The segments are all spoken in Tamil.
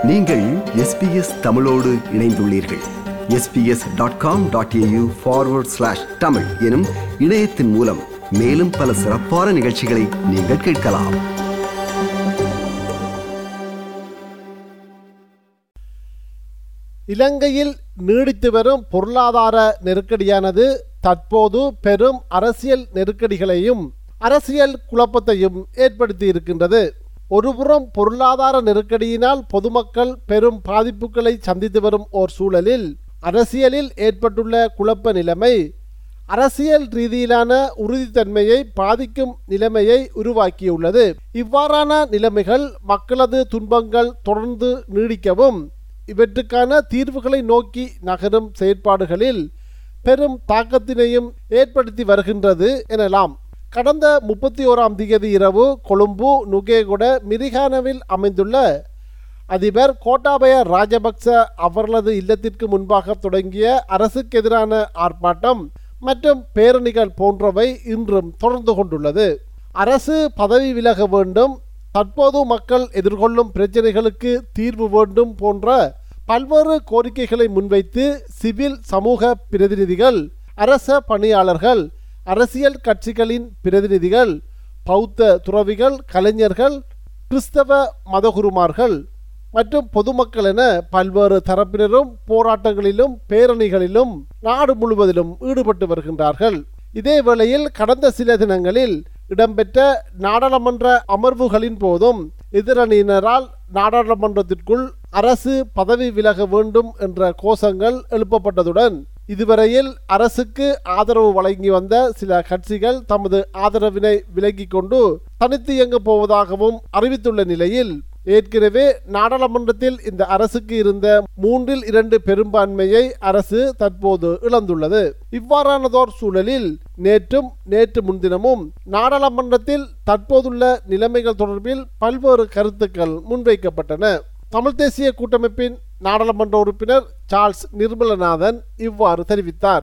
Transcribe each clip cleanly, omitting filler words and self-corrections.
நீங்கள் SBS தமிழோடு இணைந்துள்ளீர்கள். sbs.com.au/tamil எனும் இணையத்தின் மூலம் மேலும் பல சிறப்பான நிகழ்ச்சிகளை நீங்கள் கேட்கலாம். இலங்கையில் நீடித்து வரும் பொருளாதார நெருக்கடியானது தற்போது பெரும் அரசியல் நெருக்கடிகளையும் அரசியல் குழப்பத்தையும் ஏற்படுத்தி இருக்கின்றது. ஒருபுறம் பொருளாதார நெருக்கடியினால் பொதுமக்கள் பெரும் பாதிப்புகளை சந்தித்து வரும் ஓர் சூழலில் அரசியலில் ஏற்பட்டுள்ள குழப்ப நிலைமை அரசியல் ரீதியிலான உறுதித்தன்மையை பாதிக்கும் நிலைமையை உருவாக்கியுள்ளது. இவ்வாறான நிலைமைகள் மக்களது துன்பங்கள் தொடர்ந்து நீடிக்கவும் இவற்றுக்கான தீர்வுகளை நோக்கி நகரும் செயற்பாடுகளில் பெரும் தாக்கத்தினையும் ஏற்படுத்தி வருகின்றது எனலாம். கடந்த 31ஆம் தேதி இரவு கொழும்பு நுகேகொட மிரிகானவில் அமைந்துள்ள அதிபர் கோட்டாபய ராஜபக்ச அவர்களது இல்லத்திற்கு முன்பாக தொடங்கிய அரசுக்கு எதிரான ஆர்ப்பாட்டம் மற்றும் பேரணிகள் போன்றவை இன்றும் தொடர்ந்து கொண்டுள்ளது. அரசு பதவி விலக வேண்டும், தற்போது மக்கள் எதிர்கொள்ளும் பிரச்சனைகளுக்கு தீர்வு வேண்டும் போன்ற பல்வேறு கோரிக்கைகளை முன்வைத்து சிவில் சமூக பிரதிநிதிகள், அரச பணியாளர்கள், அரசியல் கட்சிகளின் பிரதிநிதிகள், பௌத்த துறவிகள், கலைஞர்கள், கிறிஸ்தவ மதகுருமார்கள் மற்றும் பொதுமக்கள் என பல்வேறு தரப்பினரும் போராட்டங்களிலும் பேரணிகளிலும் நாடு முழுவதிலும் ஈடுபட்டு வருகின்றார்கள். இதே வேளையில் கடந்த சில தினங்களில் இடம்பெற்ற நாடாளுமன்ற அமர்வுகளின் போதும் எதிரணியினரால் நாடாளுமன்றத்திற்குள் அரசு பதவி விலக வேண்டும் என்ற கோஷங்கள் எழுப்பப்பட்டதுடன் இதுவரையில் அரசுக்கு ஆதரவு வழங்கி வந்த சில கட்சிகள் தமது ஆதரவினை விலக்கிக் கொண்டு தனித்து இயங்கப் போவதாகவும் அறிவித்துள்ள நிலையில் ஏற்கனவே நாடாளுமன்றத்தில் இந்த அரசுக்கு இருந்த 3/2 பெரும்பான்மையை அரசு தற்போது இழந்துள்ளது. இவ்வாறானதோர் சூழலில் நேற்று முன்தினமும் நாடாளுமன்றத்தில் தற்போதுள்ள நிலைமைகள் தொடர்பில் பல்வேறு கருத்துக்கள் முன்வைக்கப்பட்டன. தமிழ் தேசிய கூட்டமைப்பின் நாடாளுமன்ற உறுப்பினர் சார்ல்ஸ் நிர்மலநாதன் இவ்வாறு தெரிவித்தார்.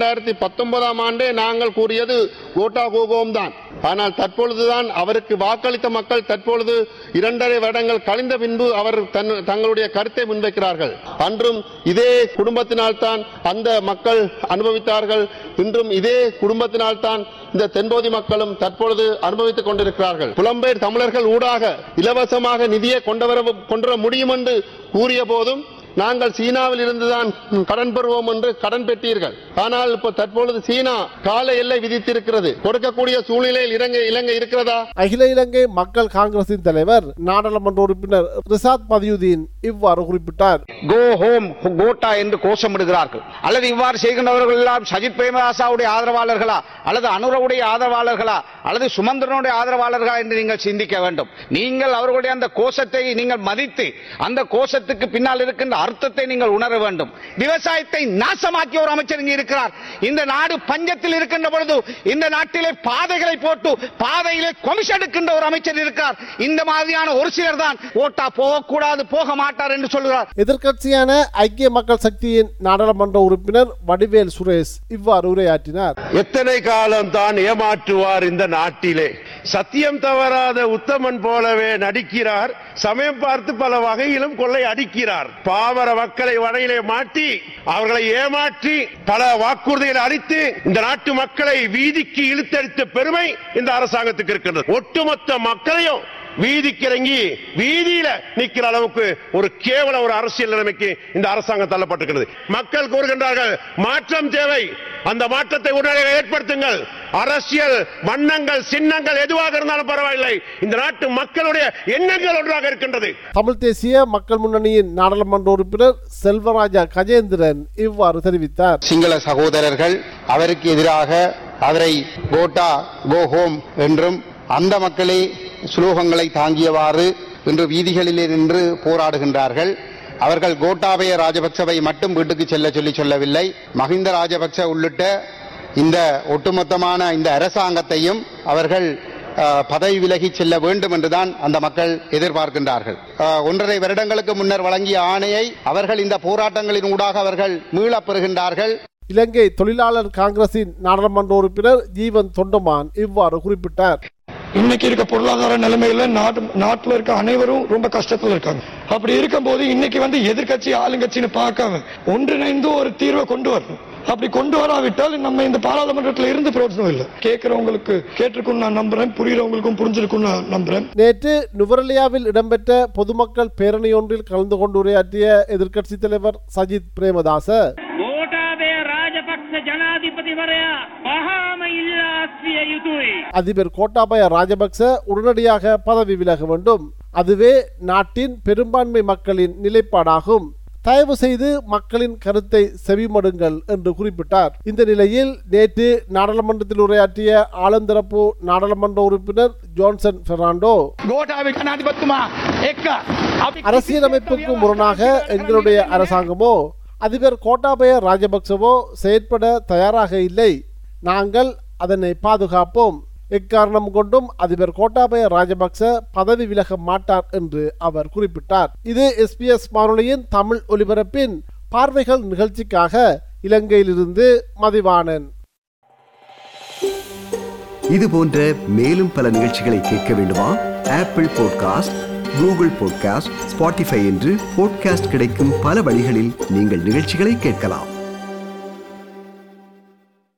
2019ஆம் ஆண்டே நாங்கள் கூறியது கோட்டா கோகோம் தான். ஆனால் தற்பொழுதுதான் அவருக்கு வாக்களித்த மக்கள் தற்பொழுது 2.5 வருடங்கள் கழிந்த பின்பு அவர் தங்களுடைய கருத்தை முன்வைக்கிறார்கள். அன்றும் இதே குடும்பத்தினால் தான் அந்த மக்கள் அனுபவித்தார்கள். இன்றும் இதே குடும்பத்தினால் தான் இந்த தென்பகுதி மக்களும் தற்பொழுது அனுபவித்துக் கொண்டிருக்கிறார்கள். புலம்பெயர் தமிழர்கள் ஊடாக இலவசமாக நிதியை கொண்டு வர முடியும் என்று கூறிய போதும் நாங்கள் சீனாவில் இருந்துதான் கடன் பெறுவோம் என்று கடன் பெற்றீர்கள். ஆனால் இப்ப தற்பொழுது சீனா கால எல்லை விதித்திருக்கிறது. கொடுக்கக்கூடிய சூழ்நிலையில் இலங்கை இருக்கிறதா? அகில இலங்கை மக்கள் காங்கிரசின் தலைவர் நாடாளுமன்ற உறுப்பினர் ரிசாத் பதியுதீன் இவ்வாறு குறிப்பிட்டார். கோ ஹோம் கோட்டா என்று கோஷமிடுகிறார்கள். அல்லது இவ்வாறு செய்கின்றவர்கள் எல்லாம் சஜித் பிரேமதாசாவுடைய ஆதரவாளர்களா அல்லது அனுரவுடைய ஆதரவாளர்களா அல்லது சுமந்திரனுடைய ஆதரவாளர்களா என்று நீங்கள் சிந்திக்க வேண்டும். நீங்கள் அவர்களுடைய அந்த கோஷத்தை நீங்கள் மதித்து அந்த கோஷத்துக்கு பின்னால் இருக்கின்ற அர்த்தத்தை நீங்கள் உணர வேண்டும். விவசாயத்தை நாசமாக்கிய ஒரு அமைச்சர் இங்கே இருக்கிறார். இந்த நாடு பஞ்சத்தில் இருக்கின்ற பொழுது இந்த நாட்டிலே பாதைகளை போட்டு பாதையிலே கொமிஷன் எடுக்கின்ற ஒரு அமைச்சர் இருக்கிறார். இந்த மாதிரியான ஒரு சிலர் தான் ஓட்டா போகக்கூடாது, போக மாட்டார் என்று சொல்கிறார். எதிர்க்கட்சியான ஐக்கிய மக்கள் சக்தியின் நாடாளுமன்ற உறுப்பினர் வடிவேல் சுரேஷ் இவ்வாறு உரையாற்றினார். எத்தனை காலம் தான் ஏமாற்றுவார் இந்த நாட்டிலே? சத்தியம் தவறாத உத்தமன் போலவே நடிக்கிறார். சமயம் பார்த்து பல வகையிலும் கொள்ளை அடிக்கிறார். பாமர மக்களை வலையிலே மாட்டி அவர்களை ஏமாற்றி பல வாக்குறுதிகளை அளித்து இந்த நாட்டு மக்களை வீதிக்கு இழுத்தடித்த பெருமை இந்த அரசாங்கத்துக்கு இருக்கின்றது. ஒட்டுமொத்த மக்களையும் வீதிக்கு இறங்கி வீதியில நிற்கிற அளவுக்கு ஒரு கேவல ஒரு அரசியல் நிலைமைக்கு இந்த அரசாங்கம் தள்ளப்பட்டிருக்கிறது. மக்கள் கூறுகின்றார்கள் மாற்றம் தேவை. அந்த மாற்றத்தை உடனடியாக ஏற்படுத்துங்கள். அரசியல் வண்ணங்கள் சின்னங்கள் எதுவாக இருந்தாலும் பரவாயில்லை. இந்த நாட்டு மக்களுடைய எண்ணங்கள் ஒன்றாக இருக்கின்றது. தமிழ் தேசிய மக்கள் முன்னணியின் நாடாளுமன்ற உறுப்பினர் செல்வராஜா கஜேந்திரன் இவ்வாறு தெரிவித்தார். சிங்கள சகோதரர்கள் அவருக்கு எதிராக அவரை கோட்டா கோ ஹோம் என்றும் அந்த மக்களே சுலோகங்களை தாங்கியவாறு இன்று வீதிகளிலே நின்று போராடுகின்றார்கள். அவர்கள் கோட்டாபய ராஜபக்சவை மட்டும் வீட்டுக்கு செல்ல சொல்லவில்லை. மஹிந்த ராஜபக்ச உள்ளிட்ட இந்த ஒட்டுமொத்தமான இந்த அரசாங்கத்தையும் அவர்கள் பதவி விலகி செல்ல வேண்டும் என்றுதான் அந்த மக்கள் எதிர்பார்க்கின்றார்கள். 1.5 வருடங்களுக்கு முன்னர் வழங்கிய ஆணையை அவர்கள் இந்த போராட்டங்களின் ஊடாக அவர்கள் மீளப் பெறுகின்றார்கள். இலங்கை தொழிலாளர் காங்கிரசின் நாடாளுமன்ற உறுப்பினர் ஜீவன் தொண்டமான் இவ்வாறு குறிப்பிட்டார். இன்னைக்கு இருக்க பொருளாதார நிலைமையில நாட்டில் இருக்க அனைவரும் ரொம்ப கஷ்டத்தில் இருக்காங்க. அப்படி இருக்கும்போது இன்னைக்கு எதிர்கட்சி ஆளுங்கட்சின்னு பார்க்காம ஒன்றிணைந்து ஒரு தீர்வை கொண்டு வரணும். அப்படி கொண்டு வராவிட்டால் நம்ம இந்த பாராளுமன்றத்தில் இருந்து பிரயோஜனம் இல்லை. கேட்கிறவங்களுக்கு கேட்டிருக்கும் நான் நம்புறேன், புரியுறவங்களுக்கும் புரிஞ்சிருக்கும் நான் நம்புறேன். நேற்று நுவரெலியாவில் இடம்பெற்ற பொதுமக்கள் பேரணி ஒன்றில் கலந்து கொண்டு உரையாற்றிய எதிர்க்கட்சி தலைவர் சஜித் பிரேமதாச அதிபர் கோட்டாபய ராஜபக்ச உடனடியாக பதவி விலக வேண்டும், அதுவே நாட்டின் பெரும்பான்மை மக்களின் நிலைப்பாடாகும், தயவு செய்து மக்களின் கருத்தை செவிமடுங்கள் என்று குறிப்பிட்டார். இந்த நிலையில் நேற்று நாடாளுமன்றத்தில் உரையாற்றிய ஆளுந்தரப்பு நாடாளுமன்ற உறுப்பினர் ஜோன்சன் பெர்னாண்டோ அரசியலமைப்புக்கு முரணாக எங்களுடைய அரசாங்கமோ அதிபர் கோட்டாபய ராஜபக்சவோ செயற்பட தயாராக இல்லை, நாங்கள் அதனை பாதுகாப்போம், எக்காரணம் கொண்டும் அதிபர் கோட்டாபய ராஜபக்ச பதவி விலக மாட்டார் என்று அவர் குறிப்பிட்டார். இது SBS வானொலியின் தமிழ் ஒலிபரப்பின் பார்வைகள் நிகழ்ச்சிக்காக இலங்கையிலிருந்து மதிவாணன். இது போன்ற மேலும் பல நிகழ்ச்சிகளை கேட்க வேண்டுமா? Apple podcast, Google podcast, Spotify என்று பாட்காஸ்ட் கிடைக்கும் பல வழிகளில் நீங்கள் நிகழ்ச்சிகளை கேட்கலாம்.